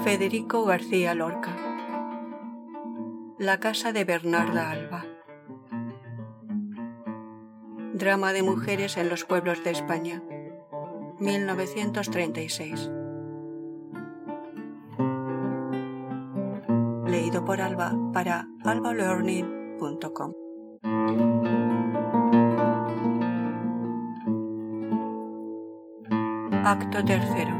Federico García Lorca. La casa de Bernarda Alba. Drama de mujeres en los pueblos de España, 1936. Leído por Alba para albalearning.com. Acto tercero.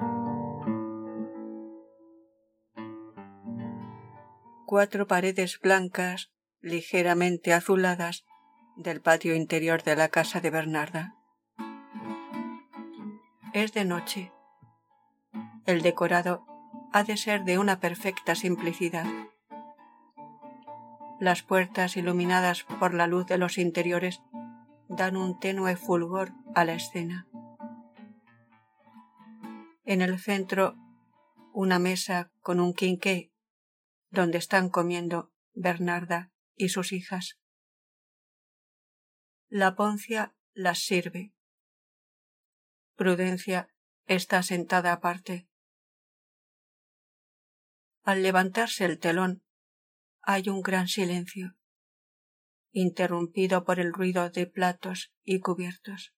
Cuatro paredes blancas, ligeramente azuladas, del patio interior de la casa de Bernarda. Es de noche. El decorado ha de ser de una perfecta simplicidad. Las puertas iluminadas por la luz de los interiores dan un tenue fulgor a la escena. En el centro, una mesa con un quinqué, donde están comiendo Bernarda y sus hijas. La Poncia las sirve. Prudencia está sentada aparte. Al levantarse el telón, hay un gran silencio, interrumpido por el ruido de platos y cubiertos.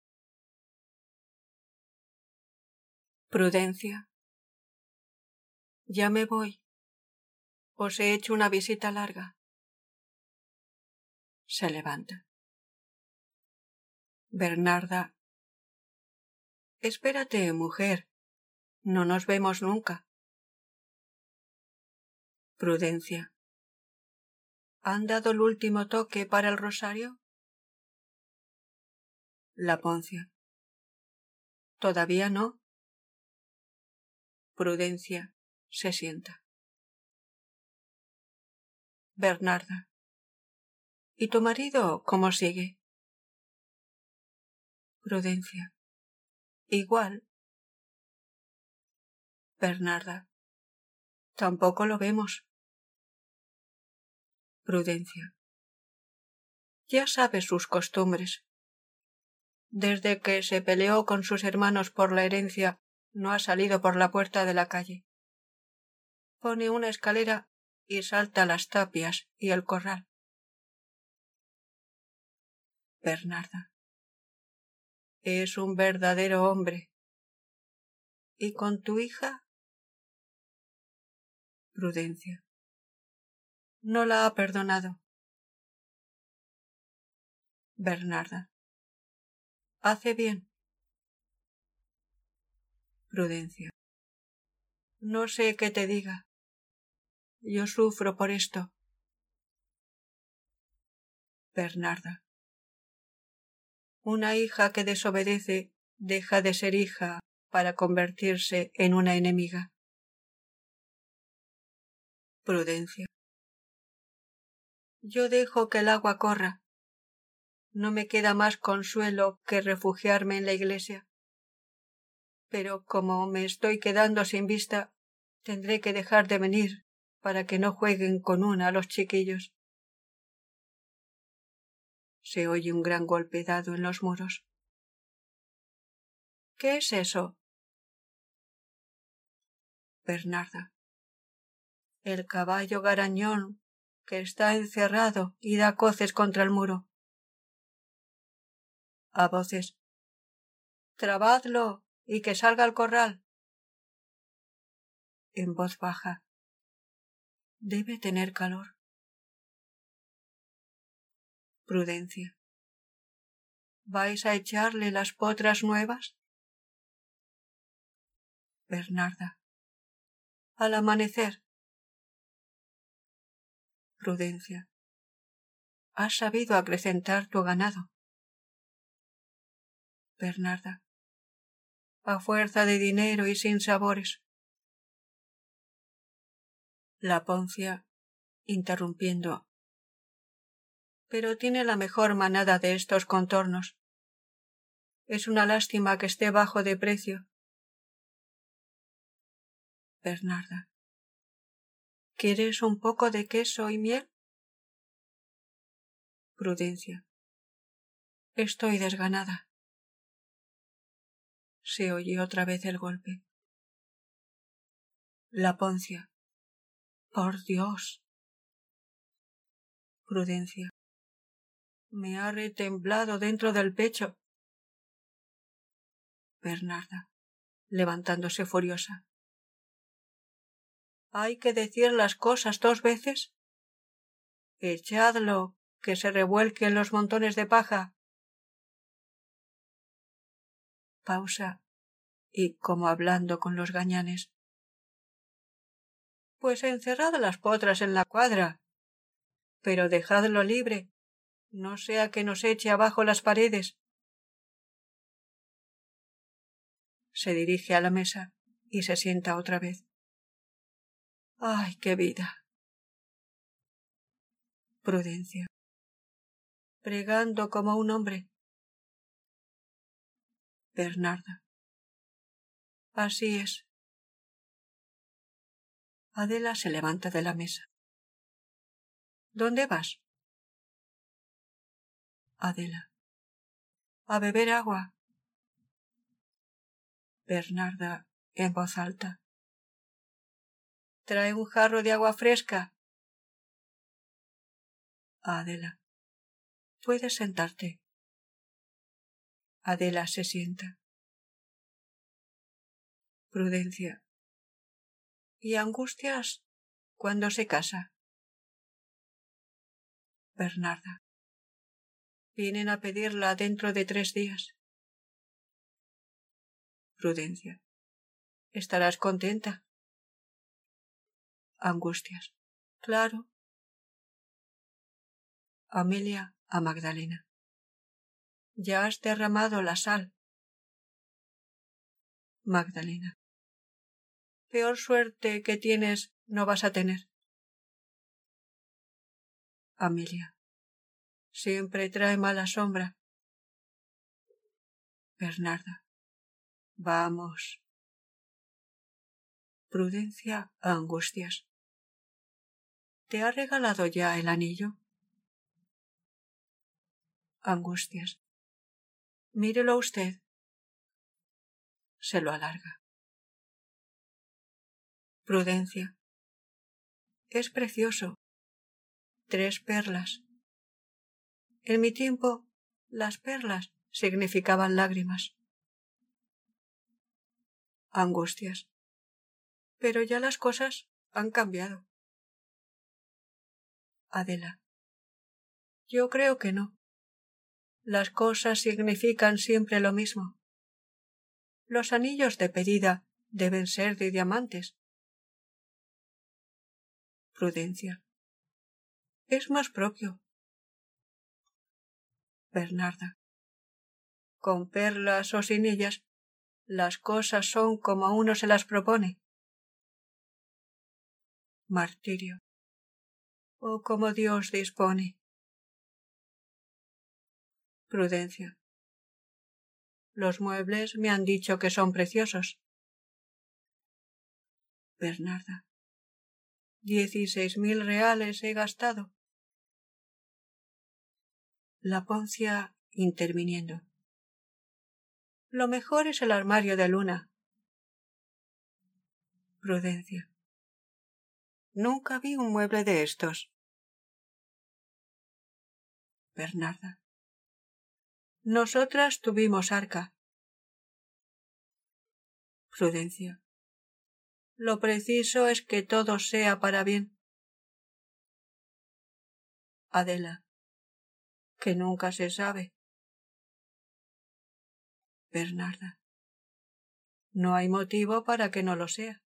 Prudencia. Ya me voy. Os he hecho una visita larga. Se levanta. Bernarda. Espérate, mujer. No nos vemos nunca. Prudencia. ¿Han dado el último toque para el rosario? La Poncia. Todavía no. Prudencia se sienta. Bernarda. ¿Y tu marido cómo sigue? Prudencia. Igual. Bernarda. Tampoco lo vemos. Prudencia. Ya sabe sus costumbres. Desde que se peleó con sus hermanos por la herencia, no ha salido por la puerta de la calle. Pone una escalera y salta las tapias y el corral. Bernarda. Es un verdadero hombre. ¿Y con tu hija? Prudencia. No la ha perdonado. Bernarda. Hace bien. Prudencia. No sé qué te diga. Yo sufro por esto. Bernarda. Una hija que desobedece deja de ser hija para convertirse en una enemiga. Prudencia. Yo dejo que el agua corra. No me queda más consuelo que refugiarme en la iglesia. Pero como me estoy quedando sin vista, tendré que dejar de venir para que no jueguen con una los chiquillos. Se oye un gran golpe dado en los muros. ¿Qué es eso? Bernarda. El caballo garañón que está encerrado y da coces contra el muro. A voces. Trabadlo y que salga al corral. En voz baja. Debe tener calor. Prudencia. ¿Vais a echarle las potras nuevas? Bernarda. Al amanecer. Prudencia. Has sabido acrecentar tu ganado. Bernarda. A fuerza de dinero y sin sabores. La Poncia, interrumpiendo. Pero tiene la mejor manada de estos contornos. Es una lástima que esté bajo de precio. Bernarda. ¿Quieres un poco de queso y miel? Prudencia. Estoy desganada. Se oye otra vez el golpe. La Poncia. Por Dios. Prudencia. Me ha retemblado dentro del pecho. Bernarda, levantándose furiosa. ¿Hay que decir las cosas 2 veces? Echadlo, que se revuelque en los montones de paja. Pausa, y como hablando con los gañanes. Pues encerrad las potras en la cuadra, pero dejadlo libre, no sea que nos eche abajo las paredes. Se dirige a la mesa y se sienta otra vez. ¡Ay, qué vida! Prudencia. Pregando como un hombre. Bernarda. Así es. Adela se levanta de la mesa. ¿Dónde vas? Adela. A beber agua. Bernarda, en voz alta. Trae un jarro de agua fresca. Adela. Puedes sentarte. Adela se sienta. Prudencia. ¿Y Angustias cuándo se casa? Bernarda. Vienen a pedirla dentro de 3 días. Prudencia. ¿Estarás contenta? Angustias. Claro. Amelia a Magdalena. Ya has derramado la sal. Magdalena. Peor suerte que tienes no vas a tener. Amelia. Siempre trae mala sombra. Bernarda. Vamos. Prudencia a Angustias. ¿Te ha regalado ya el anillo? Angustias. Mírelo usted. Se lo alarga. Prudencia. Es precioso. 3 perlas. En mi tiempo, las perlas significaban lágrimas. Angustias. Pero ya las cosas han cambiado. Adela. Yo creo que no. Las cosas significan siempre lo mismo. Los anillos de pedida deben ser de diamantes. Prudencia. Es más propio. Bernarda. Con perlas o sin ellas, las cosas son como uno se las propone. Martirio. O como Dios dispone. Prudencia. Los muebles me han dicho que son preciosos. Bernarda. 16.000 reales he gastado. La Poncia interviniendo. Lo mejor es el armario de luna. Prudencia. Nunca vi un mueble de estos. Bernarda. Nosotras tuvimos arca. Prudencia. Lo preciso es que todo sea para bien. Adela. Que nunca se sabe. Bernarda. No hay motivo para que no lo sea.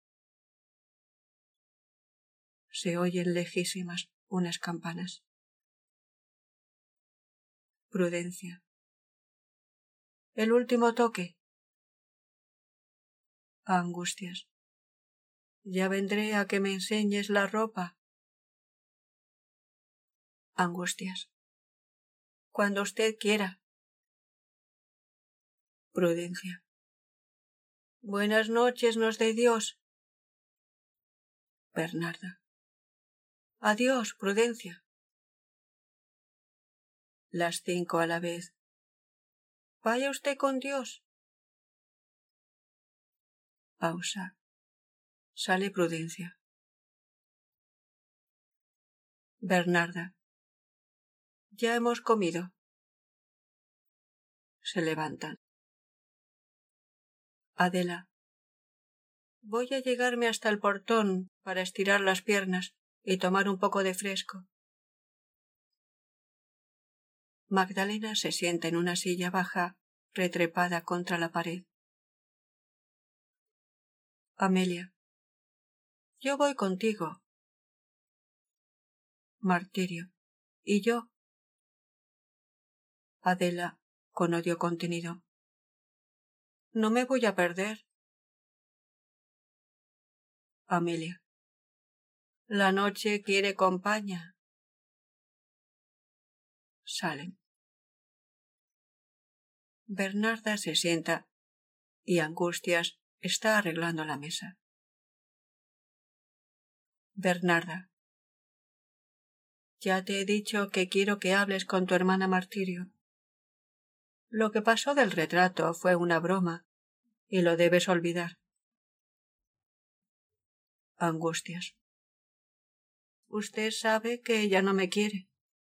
Se oyen lejísimas unas campanas. Prudencia. El último toque. Angustias. Ya vendré a que me enseñes la ropa. Angustias. Cuando usted quiera. Prudencia. Buenas noches nos dé Dios. Bernarda. Adiós, Prudencia. Las 5 a la vez. Vaya usted con Dios. Pausa. Sale Prudencia. Bernarda. Ya hemos comido. Se levantan. Adela. Voy a llegarme hasta el portón para estirar las piernas y tomar un poco de fresco. Magdalena se sienta en una silla baja, retrepada contra la pared. Amelia. Yo voy contigo. Martirio. ¿Y yo? Adela, con odio contenido. No me voy a perder. Amelia. La noche quiere compañía. Salen. Bernarda se sienta y Angustias está arreglando la mesa. Bernarda. Ya te he dicho que quiero que hables con tu hermana Martirio. Lo que pasó del retrato fue una broma y lo debes olvidar. Angustias. Usted sabe que ella no me quiere.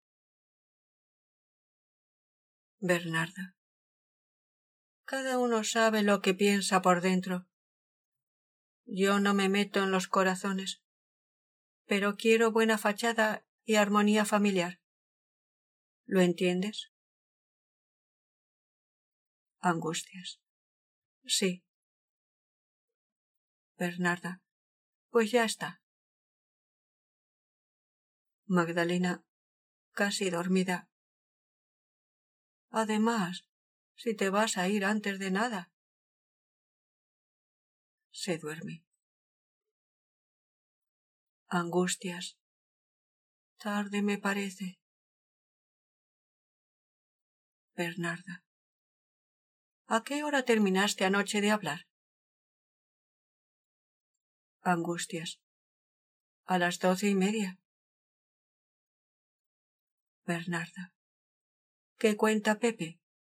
Bernarda. Cada uno sabe lo que piensa por dentro. Yo no me meto en los corazones, pero quiero buena fachada y armonía familiar. ¿Lo entiendes? Angustias. Sí. Bernarda. Pues ya está. Magdalena, casi dormida. Además, si te vas a ir antes de nada. Se duerme. Angustias. Tarde me parece. Bernarda. ¿A qué hora terminaste anoche de hablar? Angustias. A las 12:30. Bernarda. ¿Qué cuenta Pepe?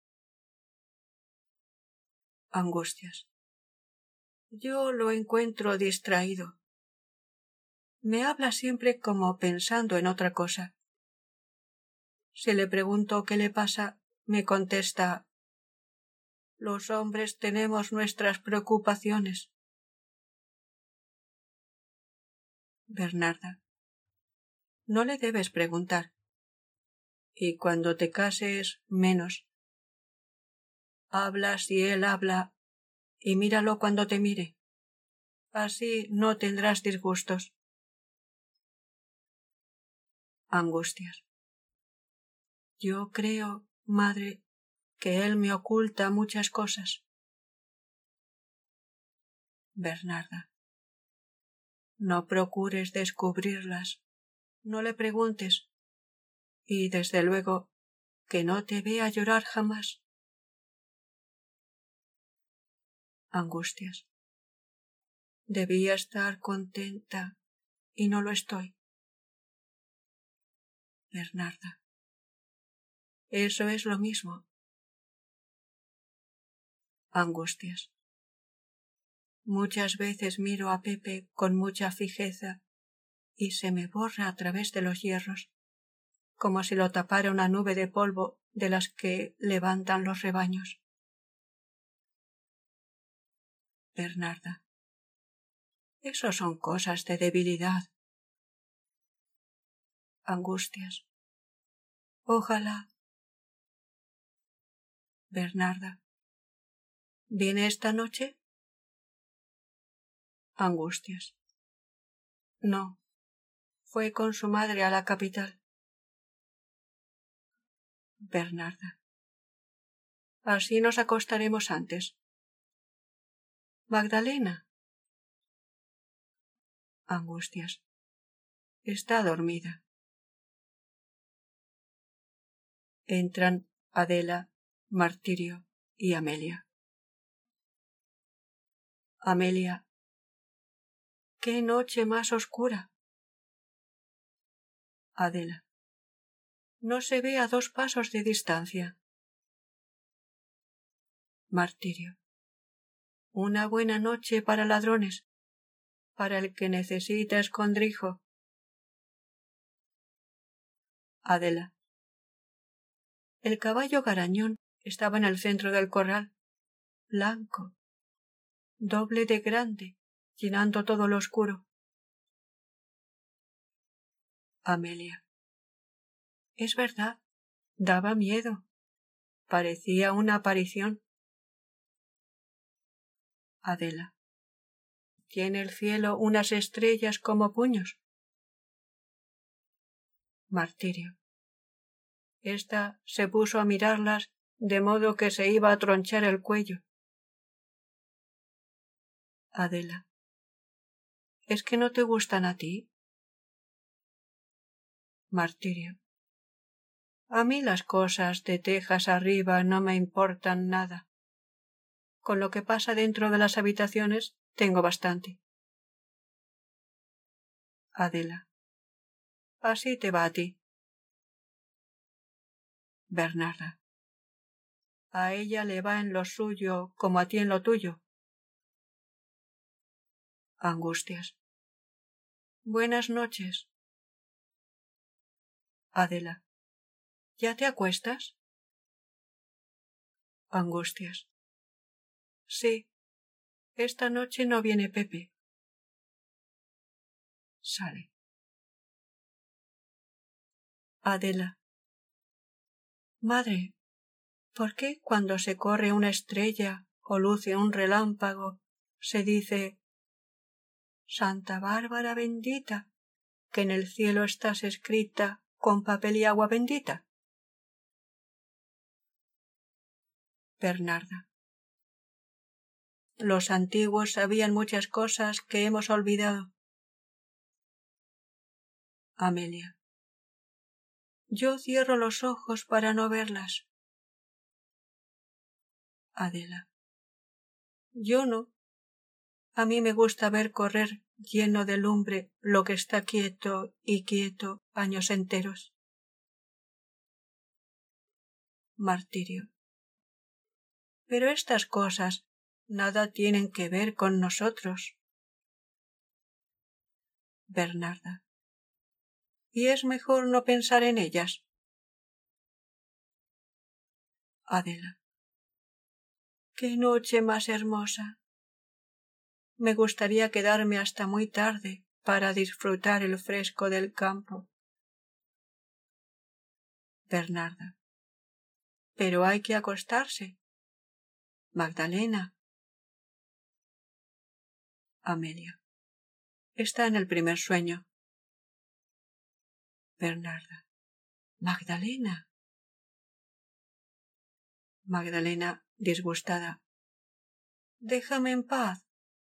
Angustias. Yo lo encuentro distraído. Me habla siempre como pensando en otra cosa. Si le pregunto qué le pasa, me contesta: los hombres tenemos nuestras preocupaciones. Bernarda. No le debes preguntar. Y cuando te cases, menos. Hablas y él habla, y míralo cuando te mire. Así no tendrás disgustos. Angustias. Yo creo, madre, que él me oculta muchas cosas. Bernarda. No procures descubrirlas. No le preguntes. Y desde luego, que no te vea llorar jamás. Angustias. Debía estar contenta y no lo estoy. Bernarda. Eso es lo mismo. Angustias. Muchas veces miro a Pepe con mucha fijeza y se me borra a través de los hierros, como si lo tapara una nube de polvo de las que levantan los rebaños. Bernarda. Eso son cosas de debilidad. Angustias. Ojalá. Bernarda. ¿Viene esta noche? Angustias. No. Fue con su madre a la capital. Bernarda. Así nos acostaremos antes. Magdalena. Angustias. Está dormida. Entran Adela, Martirio y Amelia. Amelia. ¡Qué noche más oscura! Adela. No se ve a 2 pasos de distancia. Martirio. Una buena noche para ladrones. para el que necesita escondrijo. Adela. El caballo Garañón estaba en el centro del corral, blanco, doble de grande, llenando todo lo oscuro. Amelia. Es verdad, daba miedo. Parecía una aparición. Adela. ¿Tiene el cielo unas estrellas como puños? Martirio. Esta se puso a mirarlas de modo que se iba a tronchar el cuello. Adela. ¿Es que no te gustan a ti? Martirio. A mí las cosas de tejas arriba no me importan nada. Con lo que pasa dentro de las habitaciones tengo bastante. Adela. Así te va a ti. Bernarda. A ella le va en lo suyo como a ti en lo tuyo. Angustias. Buenas noches. Adela. ¿Ya te acuestas? Angustias. Sí. Esta noche no viene Pepe. Sale. Adela. Madre, ¿por qué cuando se corre una estrella o luce un relámpago se dice Santa Bárbara bendita, que en el cielo estás escrita con papel y agua bendita? Bernarda. Los antiguos sabían muchas cosas que hemos olvidado. Amelia. Yo cierro los ojos para no verlas. Adela. Yo no. A mí me gusta ver correr lleno de lumbre lo que está quieto y quieto años enteros. Martirio. Pero estas cosas nada tienen que ver con nosotros. Bernarda. ¿Y es mejor no pensar en ellas? Adela. ¡Qué noche más hermosa! Me gustaría quedarme hasta muy tarde para disfrutar el fresco del campo. Bernarda. Pero hay que acostarse. Magdalena. Amelia. Está en el primer sueño. Bernarda. Magdalena. Magdalena, disgustada. Déjame en paz.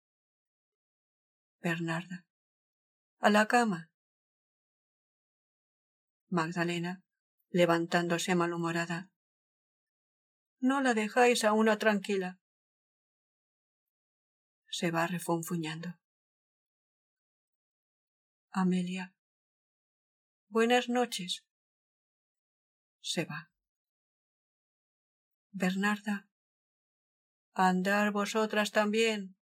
Bernarda. A la cama. Magdalena, levantándose malhumorada. No la dejáis a una tranquila. Se va refunfuñando. Amelia. Buenas noches. Se va. Bernarda. Andar vosotras también.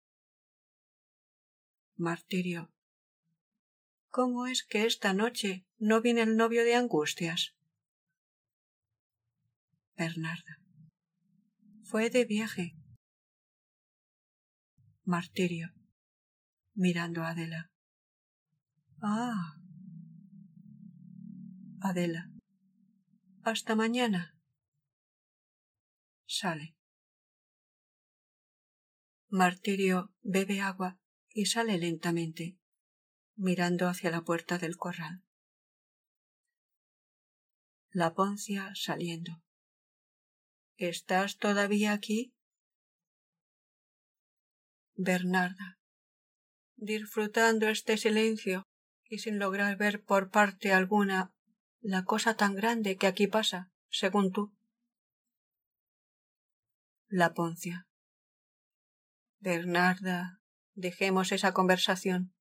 Martirio. ¿Cómo es que esta noche no viene el novio de Angustias? Bernarda. Fue de viaje. Martirio. Mirando a Adela. Ah. Adela. Hasta mañana. Sale. Martirio bebe agua y sale lentamente, mirando hacia la puerta del corral. La Poncia saliendo. ¿Estás todavía aquí? Bernarda. Disfrutando este silencio y sin lograr ver por parte alguna la cosa tan grande que aquí pasa, según tú. La Poncia. Bernarda, dejemos esa conversación.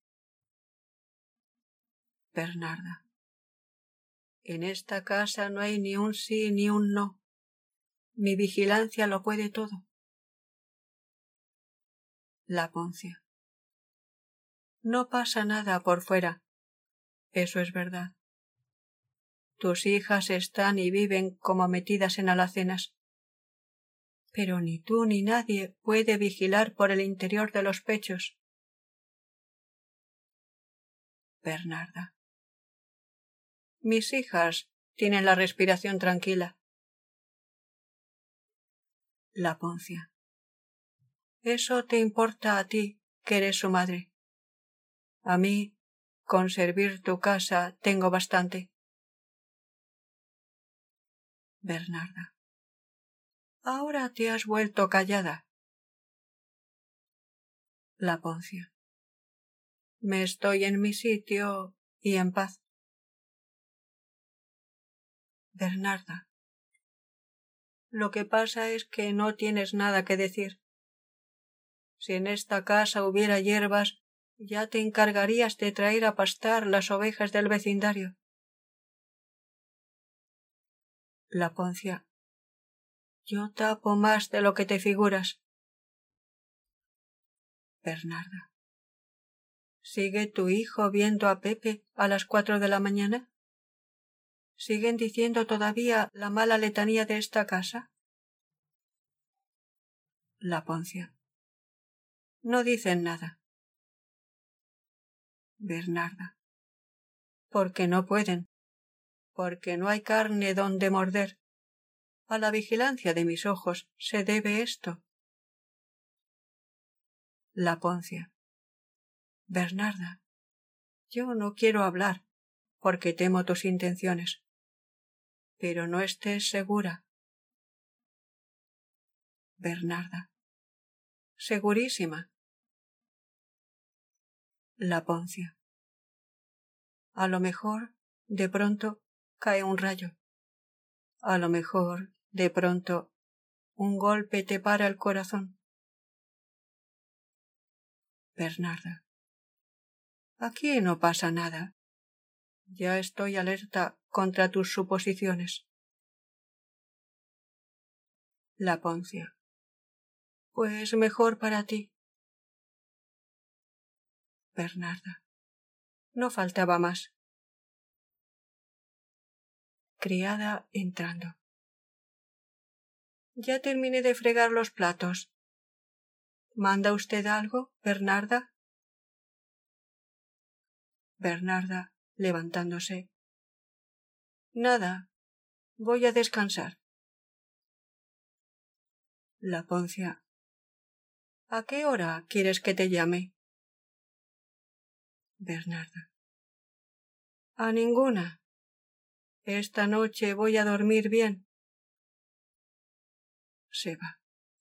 Bernarda. En esta casa no hay ni un sí ni un no. Mi vigilancia lo puede todo. La Poncia. No pasa nada por fuera. Eso es verdad. Tus hijas están y viven como metidas en alacenas. Pero ni tú ni nadie puede vigilar por el interior de los pechos. Bernarda. Mis hijas tienen la respiración tranquila. La Poncia. Eso te importa a ti, que eres su madre. A mí, con servir tu casa, tengo bastante. Bernarda. Ahora te has vuelto callada. La Poncia. Me estoy en mi sitio y en paz. Bernarda. Lo que pasa es que no tienes nada que decir. Si en esta casa hubiera hierbas, ya te encargarías de traer a pastar las ovejas del vecindario. La Poncia. Yo tapo más de lo que te figuras. Bernarda. ¿Sigue tu hijo viendo a Pepe a las 4 de la mañana? ¿Siguen diciendo todavía la mala letanía de esta casa? La Poncia. No dicen nada. Bernarda. Porque no pueden. Porque no hay carne donde morder. A la vigilancia de mis ojos se debe esto. La Poncia. Bernarda. Yo no quiero hablar, porque temo tus intenciones. Pero no estés segura. Bernarda. Segurísima. La Poncia. A lo mejor, de pronto, cae un rayo. A lo mejor, de pronto, un golpe te para el corazón. Bernarda. Aquí no pasa nada. Ya estoy alerta contra tus suposiciones. La Poncia. Pues mejor para ti. Bernarda. No faltaba más. Criada entrando. Ya terminé de fregar los platos. ¿Manda usted algo, Bernarda? Bernarda, levantándose. Nada. Voy a descansar. La Poncia. ¿A qué hora quieres que te llame? Bernarda. A ninguna. Esta noche voy a dormir bien. Se va.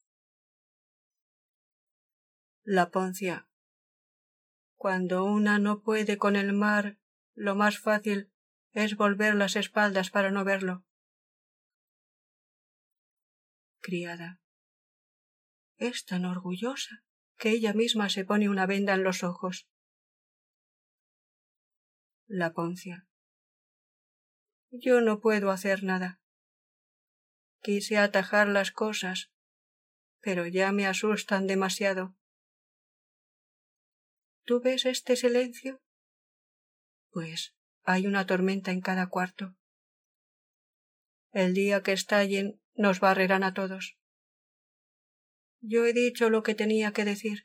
La Poncia. Cuando una no puede con el mar, lo más fácil es volver las espaldas para no verlo. Criada. Es tan orgullosa que ella misma se pone una venda en los ojos. La Poncia. Yo no puedo hacer nada. Quise atajar las cosas, pero ya me asustan demasiado. ¿Tú ves este silencio? Pues hay una tormenta en cada cuarto. El día que estallen nos barrerán a todos. Yo he dicho lo que tenía que decir.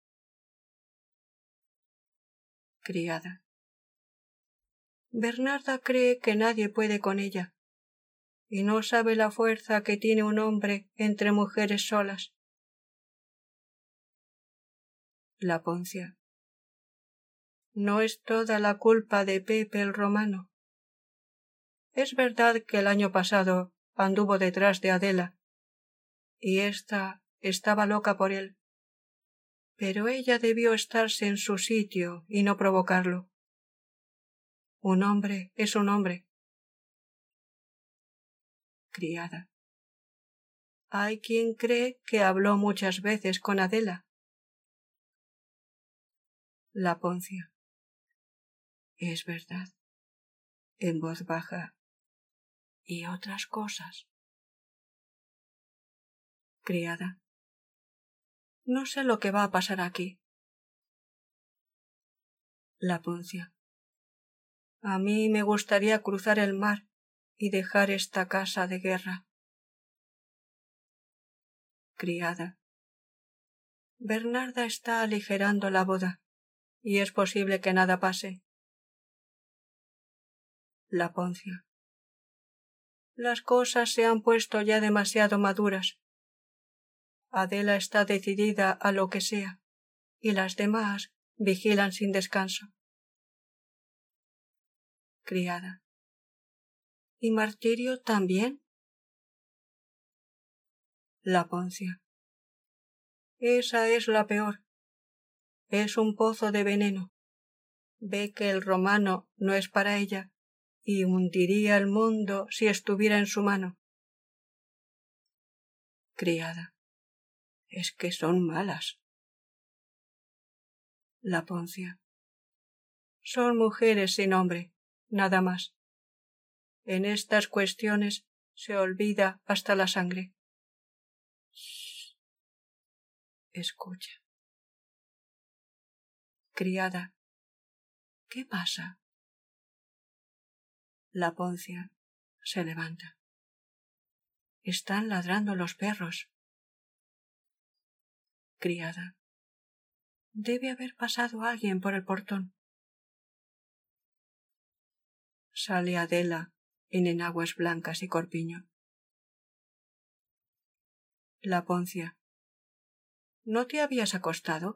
Criada. Bernarda cree que nadie puede con ella, y no sabe la fuerza que tiene un hombre entre mujeres solas. La Poncia. No es toda la culpa de Pepe el Romano. Es verdad que el año pasado anduvo detrás de Adela, y ésta estaba loca por él, pero ella debió estarse en su sitio y no provocarlo. Un hombre es un hombre. Criada. Hay quien cree que habló muchas veces con Adela. La Poncia. Es verdad. En voz baja. Y otras cosas. Criada. No sé lo que va a pasar aquí. La Poncia. A mí me gustaría cruzar el mar y dejar esta casa de guerra. Criada. Bernarda está aligerando la boda, y es posible que nada pase. La Poncia. Las cosas se han puesto ya demasiado maduras. Adela está decidida a lo que sea, y las demás vigilan sin descanso. Criada. ¿Y Martirio también? La Poncia. Esa es la peor. Es un pozo de veneno. Ve que el romano no es para ella, y hundiría el mundo si estuviera en su mano. Criada. Es que son malas. La Poncia. Son mujeres sin hombre, nada más. En estas cuestiones se olvida hasta la sangre. Shh. Escucha. Criada. ¿Qué pasa? La Poncia se levanta. Están ladrando los perros. Criada. Debe haber pasado alguien por el portón. Sale Adela en enaguas blancas y corpiño. La Poncia. ¿No te habías acostado?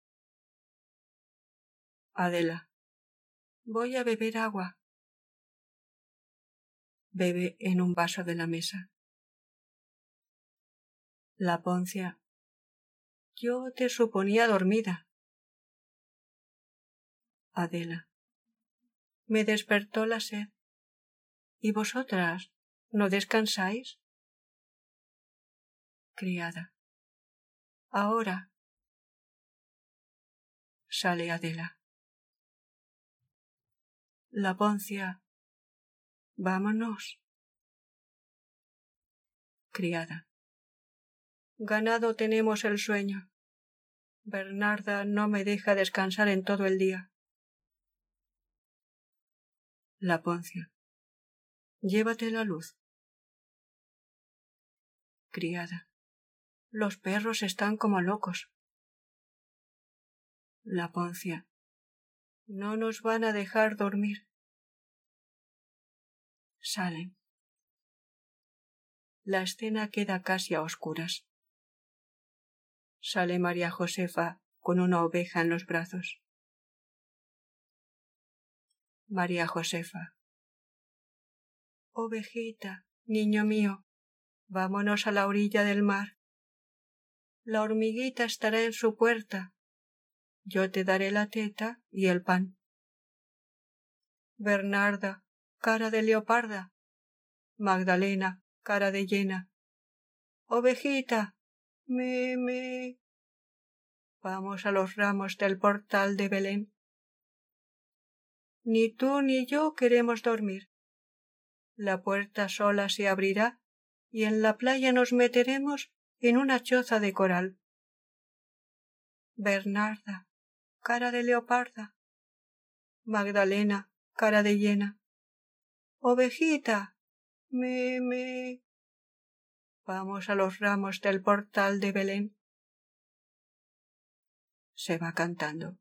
Adela. Voy a beber agua. Bebe en un vaso de la mesa. La Poncia. Yo te suponía dormida. Adela. Me despertó la sed. ¿Y vosotras no descansáis? Criada. Ahora. Sale Adela. La Poncia. Vámonos. Criada. Ganado tenemos el sueño. Bernarda no me deja descansar en todo el día. La Poncia. Llévate la luz. Criada. Los perros están como locos. La Poncia. No nos van a dejar dormir. Salen. La escena queda casi a oscuras. Sale María Josefa con una oveja en los brazos. María Josefa. Ovejita, niño mío, vámonos a la orilla del mar. La hormiguita estará en su puerta. Yo te daré la teta y el pan. Bernarda, cara de leoparda. Magdalena, cara de hiena. Ovejita, me. Vamos a los ramos del portal de Belén. Ni tú ni yo queremos dormir. La puerta sola se abrirá y en la playa nos meteremos en una choza de coral. Bernarda, cara de leoparda. Magdalena, cara de hiena. Ovejita, me. Vamos a los ramos del portal de Belén. Se va cantando.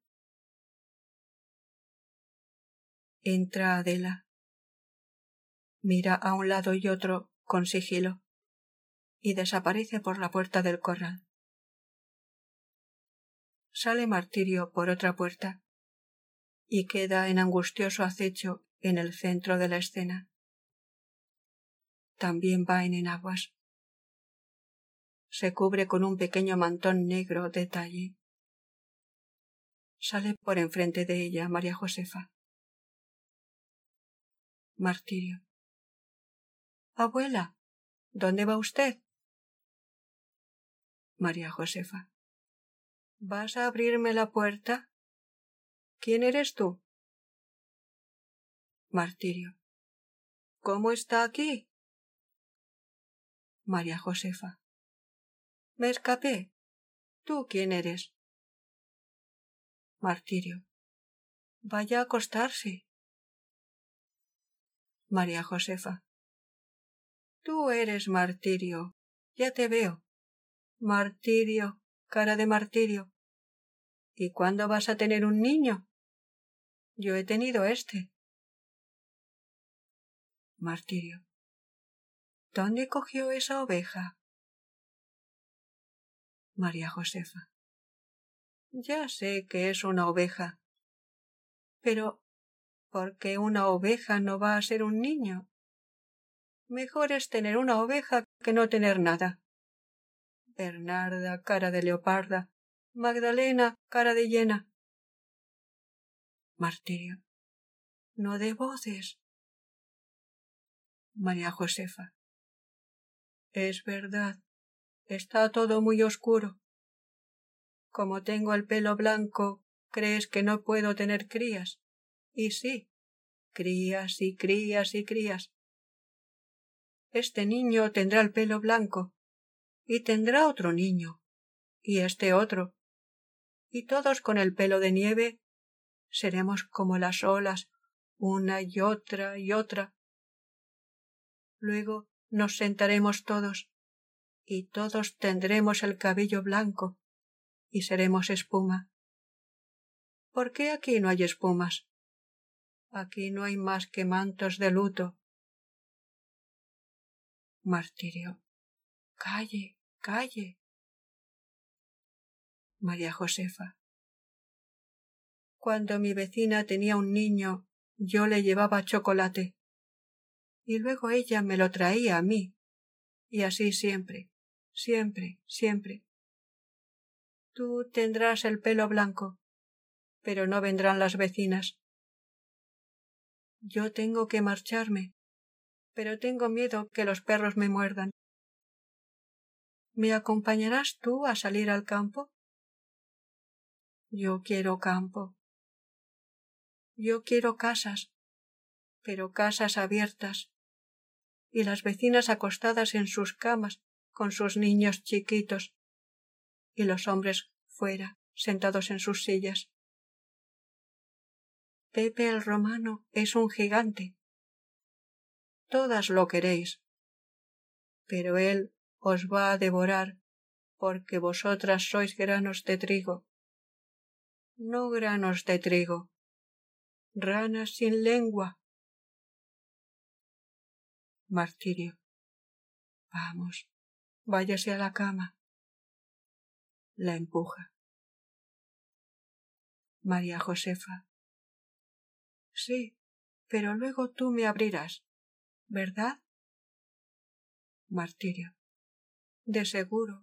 Entra Adela. Mira a un lado y otro con sigilo y desaparece por la puerta del corral. Sale Martirio por otra puerta y queda en angustioso acecho en el centro de la escena. También va en enaguas. Se cubre con un pequeño mantón negro de talle. Sale por enfrente de ella María Josefa. Martirio. Abuela, ¿dónde va usted? María Josefa. ¿Vas a abrirme la puerta? ¿Quién eres tú? Martirio. ¿Cómo está aquí? María Josefa. Me escapé. ¿Tú quién eres? Martirio. Vaya a acostarse. María Josefa. Tú eres Martirio, ya te veo. Martirio, cara de martirio. ¿Y cuándo vas a tener un niño? Yo he tenido este. Martirio. ¿Dónde cogió esa oveja? María Josefa. Ya sé que es una oveja. Pero, ¿por qué una oveja no va a ser un niño? Mejor es tener una oveja que no tener nada. Bernarda, cara de leoparda. Magdalena, cara de hiena. Martirio. No de voces. María Josefa. Es verdad. Está todo muy oscuro. Como tengo el pelo blanco, crees que no puedo tener crías. Y sí, crías y crías y crías. Este niño tendrá el pelo blanco, y tendrá otro niño, y este otro, y todos con el pelo de nieve seremos como las olas, una y otra y otra. Luego nos sentaremos todos, y todos tendremos el cabello blanco, y seremos espuma. ¿Por qué aquí no hay espumas? Aquí no hay más que mantos de luto. Martirio. Calle, calle. María Josefa. Cuando mi vecina tenía un niño, yo le llevaba chocolate, y luego ella me lo traía a mí, y así siempre, siempre, siempre. Tú tendrás el pelo blanco, pero no vendrán las vecinas. Yo tengo que marcharme, pero tengo miedo que los perros me muerdan. ¿Me acompañarás tú a salir al campo? Yo quiero campo. Yo quiero casas, pero casas abiertas, y las vecinas acostadas en sus camas con sus niños chiquitos, y los hombres fuera, sentados en sus sillas. Pepe el Romano es un gigante. Todas lo queréis, pero él os va a devorar porque vosotras sois granos de trigo. No granos de trigo, ranas sin lengua. Martirio. Vamos, váyase a la cama. La empuja. María Josefa. Sí, pero luego tú me abrirás, ¿verdad? Martirio. De seguro.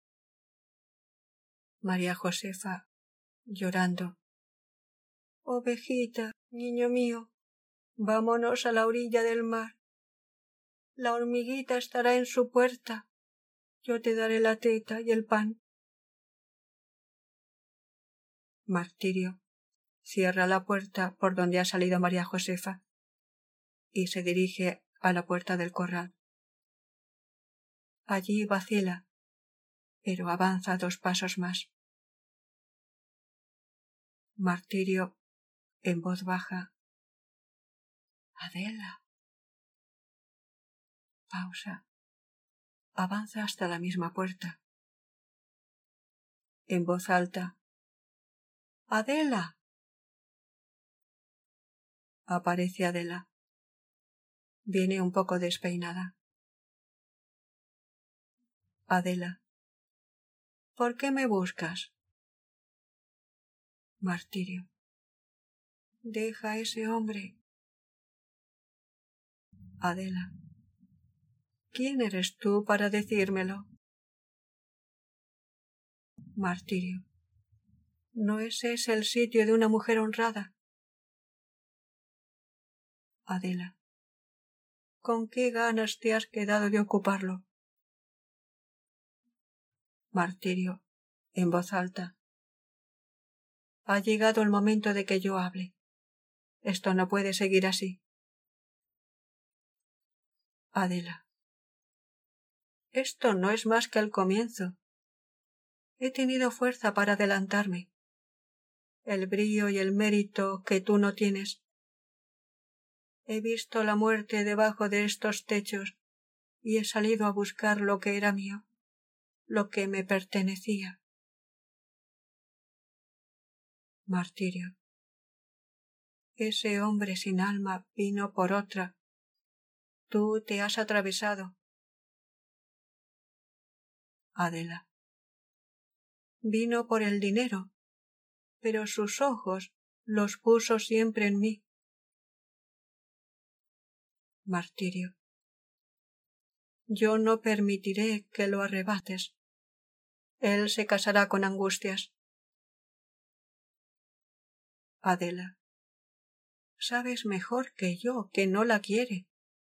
María Josefa, llorando. Ovejita, niño mío, vámonos a la orilla del mar. La hormiguita estará en su puerta. Yo te daré la teta y el pan. Martirio cierra la puerta por donde ha salido María Josefa y se dirige a la puerta del corral. Allí vacila, pero avanza 2 pasos más. Martirio, en voz baja. Adela. Pausa. Avanza hasta la misma puerta. En voz alta. Adela. Aparece Adela. Viene un poco despeinada. Adela. ¿Por qué me buscas? Martirio. Deja a ese hombre. Adela. ¿Quién eres tú para decírmelo? Martirio. ¿No es ese el sitio de una mujer honrada? Adela. ¿Con qué ganas te has quedado de ocuparlo? Martirio, en voz alta. Ha llegado el momento de que yo hable. Esto no puede seguir así. Adela. Esto no es más que el comienzo. He tenido fuerza para adelantarme. el brío y el mérito que tú no tienes. He visto la muerte debajo de estos techos y he salido a buscar lo que era mío, lo que me pertenecía. Martirio. Ese hombre sin alma vino por otra. Tú te has atravesado. Adela. Vino por el dinero, pero sus ojos los puso siempre en mí. Martirio. Yo no permitiré que lo arrebates. Él se casará con Angustias. Adela. Sabes mejor que yo que no la quiere.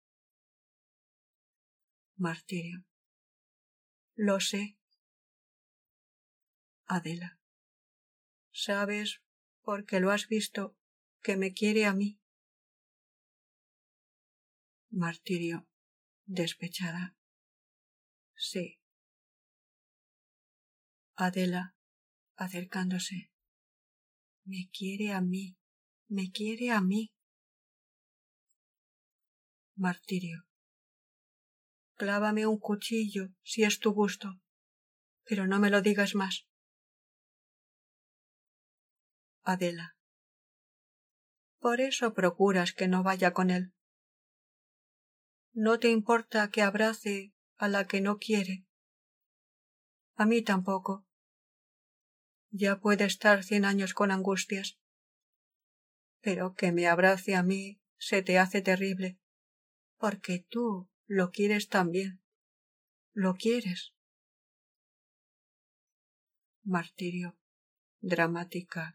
Martirio. Lo sé. Adela. Sabes, porque lo has visto, que me quiere a mí. Martirio. Despechada. Sí. Adela, acercándose. Me quiere a mí. Me quiere a mí. Martirio. Clávame un cuchillo, si es tu gusto, pero no me lo digas más. Adela. Por eso procuras que no vaya con él. No te importa que abrace a la que no quiere. A mí tampoco. Ya puede estar 100 años con Angustias. Pero que me abrace a mí se te hace terrible, porque tú lo quieres también. Lo quieres. Martirio. Dramática.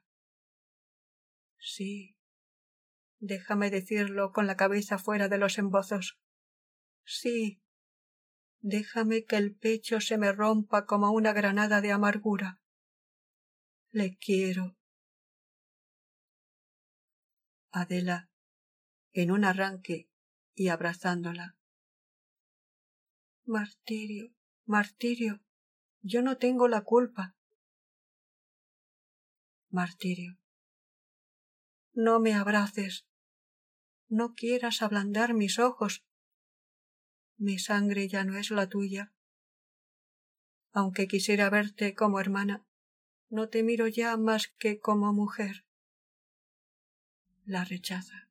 Sí. Déjame decirlo con la cabeza fuera de los embozos. Sí. Déjame que el pecho se me rompa como una granada de amargura. Le quiero. Adela, en un arranque y abrazándola. Martirio, Martirio, yo no tengo la culpa. Martirio. No me abraces. No quieras ablandar mis ojos. Mi sangre ya no es la tuya. Aunque quisiera verte como hermana, no te miro ya más que como mujer. La rechaza.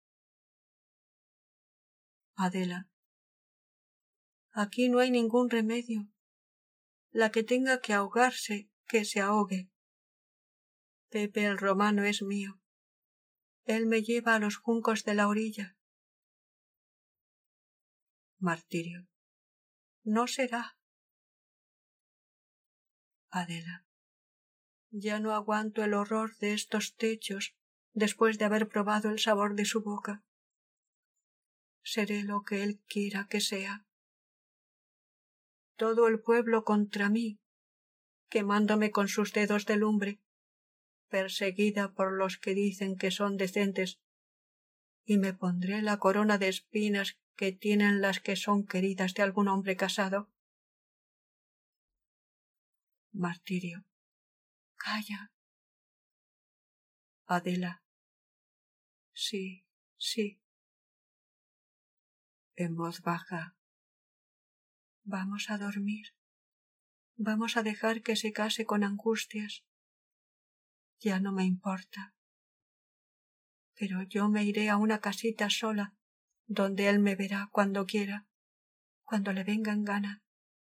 Adela. Aquí no hay ningún remedio. La que tenga que ahogarse, que se ahogue. Pepe el Romano es mío. Él me lleva a los juncos de la orilla. Martirio. No será. Adela. Ya no aguanto el horror de estos techos después de haber probado el sabor de su boca. Seré lo que él quiera que sea. Todo el pueblo contra mí, quemándome con sus dedos de lumbre, perseguida por los que dicen que son decentes, y me pondré la corona de espinas que tienen las que son queridas de algún hombre casado. Martirio. Calla. Adela. Sí, sí. En voz baja. Vamos a dormir. Vamos a dejar que se case con Angustias. Ya no me importa. Pero yo me iré a una casita sola, donde él me verá cuando quiera, cuando le venga en gana.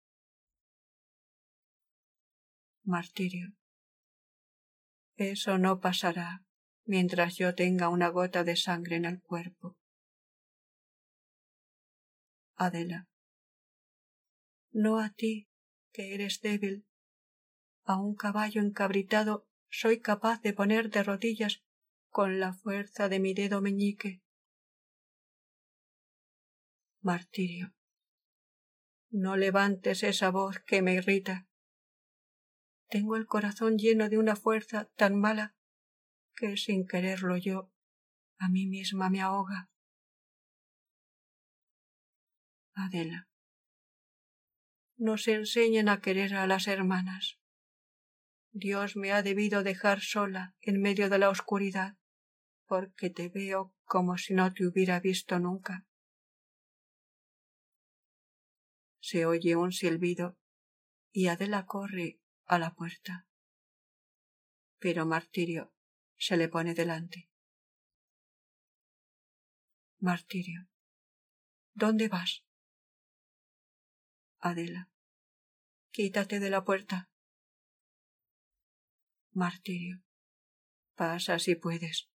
Martirio. Eso no pasará mientras yo tenga una gota de sangre en el cuerpo. Adela. No a ti, que eres débil. A un caballo encabritado soy capaz de poner de rodillas con la fuerza de mi dedo meñique. Martirio. No levantes esa voz que me irrita. Tengo el corazón lleno de una fuerza tan mala que sin quererlo yo a mí misma me ahoga. Adela. Nos enseñan a querer a las hermanas. Dios me ha debido dejar sola en medio de la oscuridad, porque te veo como si no te hubiera visto nunca. Se oye un silbido y Adela corre a la puerta. Pero Martirio se le pone delante. Martirio, ¿dónde vas? Adela, quítate de la puerta. Martirio, pasa si puedes.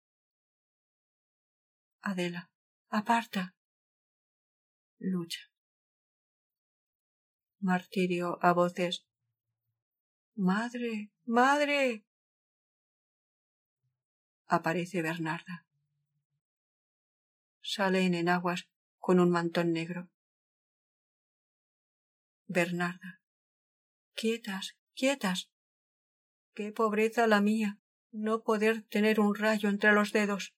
Adela, aparta. Lucha. Martirio a voces. ¡Madre! ¡Madre! Aparece Bernarda. Sale en enaguas con un mantón negro. Bernarda. Quietas, quietas. Qué pobreza la mía, no poder tener un rayo entre los dedos.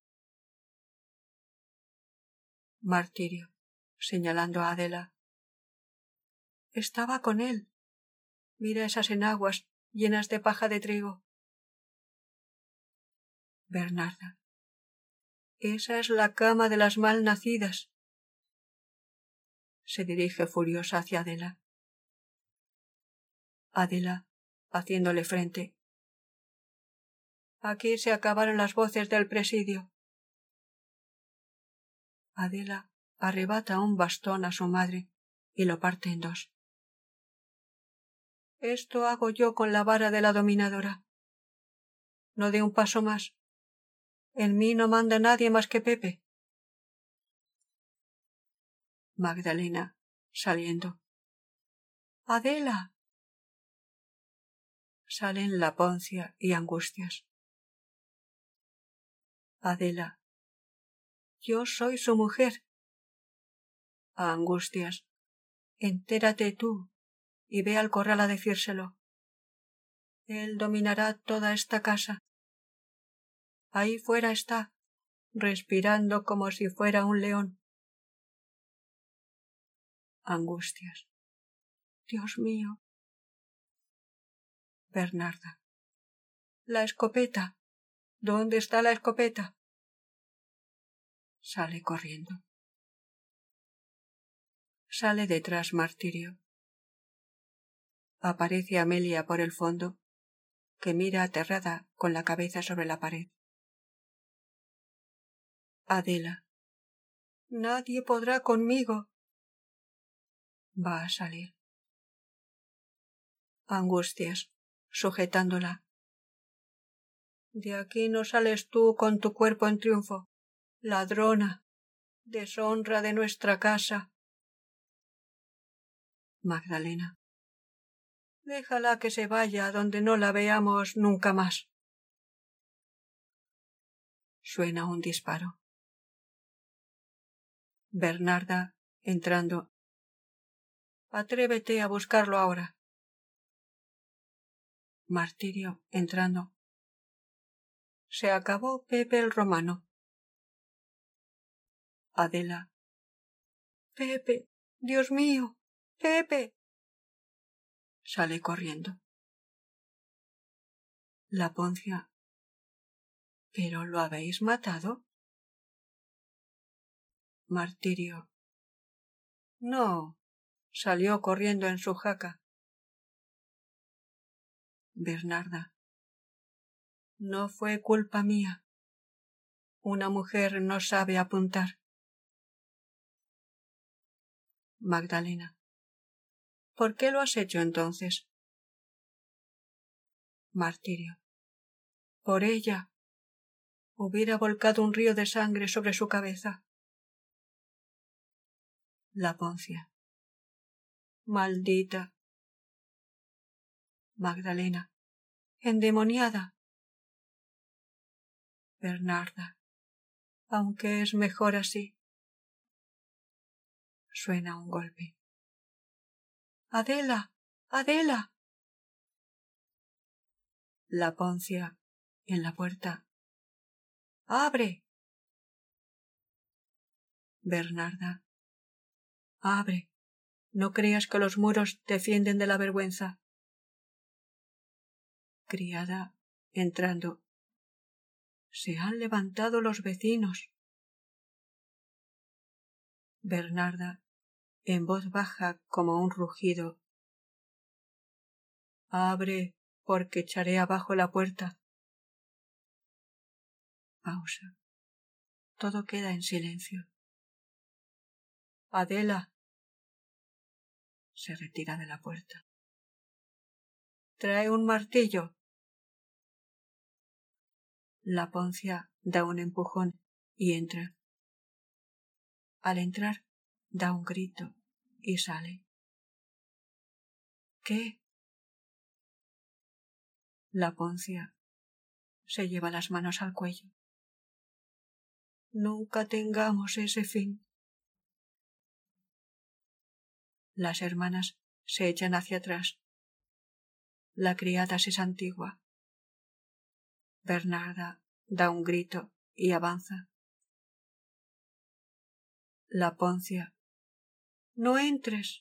Martirio, señalando a Adela. Estaba con él. Mira esas enaguas llenas de paja de trigo. Bernarda. Esa es la cama de las mal nacidas. Se dirige furiosa hacia Adela. Adela, haciéndole frente. Aquí se acabaron las voces del presidio. Adela arrebata un bastón a su madre y lo parte en dos. Esto hago yo con la vara de la dominadora. No dé un paso más. En mí no manda nadie más que Pepe. Magdalena, saliendo. ¡Adela! Salen la Poncia y Angustias. Adela. Yo soy su mujer. A Angustias. Entérate tú y ve al corral a decírselo. Él dominará toda esta casa. Ahí fuera está, respirando como si fuera un león. Angustias. Dios mío. Bernarda. La escopeta. ¿Dónde está la escopeta? Sale corriendo. Sale detrás Martirio. Aparece Amelia por el fondo, que mira aterrada con la cabeza sobre la pared. Adela. Nadie podrá conmigo. Va a salir. Angustias, sujetándola. De aquí no sales tú con tu cuerpo en triunfo, ladrona, deshonra de nuestra casa. Magdalena. Déjala que se vaya donde no la veamos nunca más. Suena un disparo. Bernarda, entrando. Atrévete a buscarlo ahora. Martirio, entrando. Se acabó Pepe el Romano. Adela. Pepe, Dios mío, Pepe. Sale corriendo. La Poncia. ¿Pero lo habéis matado? Martirio. No, salió corriendo en su jaca. Bernarda. No fue culpa mía. Una mujer no sabe apuntar. Magdalena. ¿Por qué lo has hecho entonces? Martirio. Por ella. Hubiera volcado un río de sangre sobre su cabeza. La Poncia. Maldita. Magdalena. Endemoniada. Bernarda. Aunque es mejor así. Suena un golpe. Adela. Adela. La Poncia, en la puerta. ¡Abre! Bernarda. Abre. No creas que los muros te defienden de la vergüenza. Criada, entrando. Se han levantado los vecinos. Bernarda, en voz baja como un rugido. Abre, porque echaré abajo la puerta. Pausa. Todo queda en silencio. Adela. Se retira de la puerta. Trae un martillo. La Poncia da un empujón y entra. Al entrar, da un grito y sale. ¿Qué? La Poncia se lleva las manos al cuello. Nunca tengamos ese fin. Las hermanas se echan hacia atrás. La criada se santigua. Bernarda da un grito y avanza. La Poncia. No entres.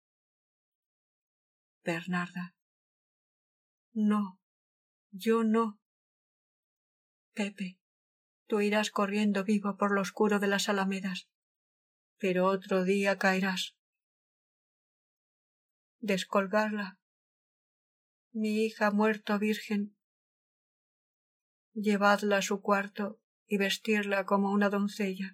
Bernarda. No, yo no. Pepe, tú irás corriendo vivo por lo oscuro de las alamedas, pero otro día caerás. Descolgarla. Mi hija ha muerto virgen. Llevadla a su cuarto y vestirla como una doncella.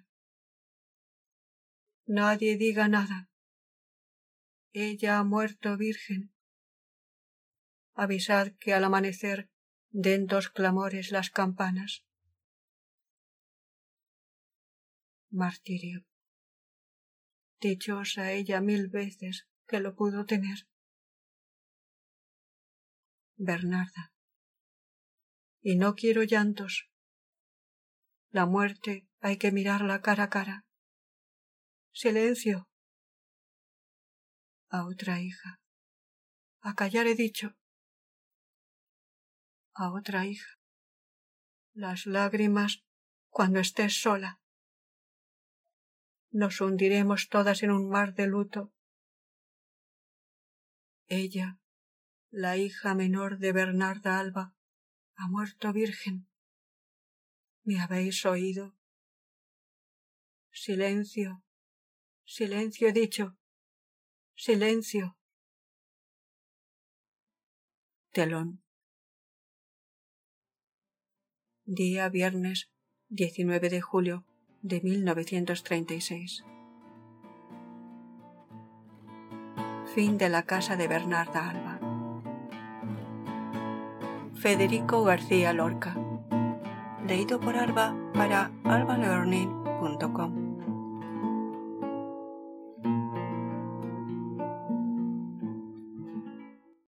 Nadie diga nada. Ella ha muerto virgen. Avisad que al amanecer den 2 clamores las campanas. Martirio. Dichosa ella 1000 veces que lo pudo tener. Bernarda. Y no quiero llantos. La muerte hay que mirarla cara a cara. Silencio. A otra hija. A callar he dicho. A otra hija. Las lágrimas cuando estés sola. Nos hundiremos todas en un mar de luto. Ella, la hija menor de Bernarda Alba, ha muerto virgen. ¿Me habéis oído? Silencio, silencio he dicho, silencio. Telón. Día viernes 19 de julio de 1936. Fin de La casa de Bernarda Alba. Federico García Lorca. Leído por Alba para albalearning.com.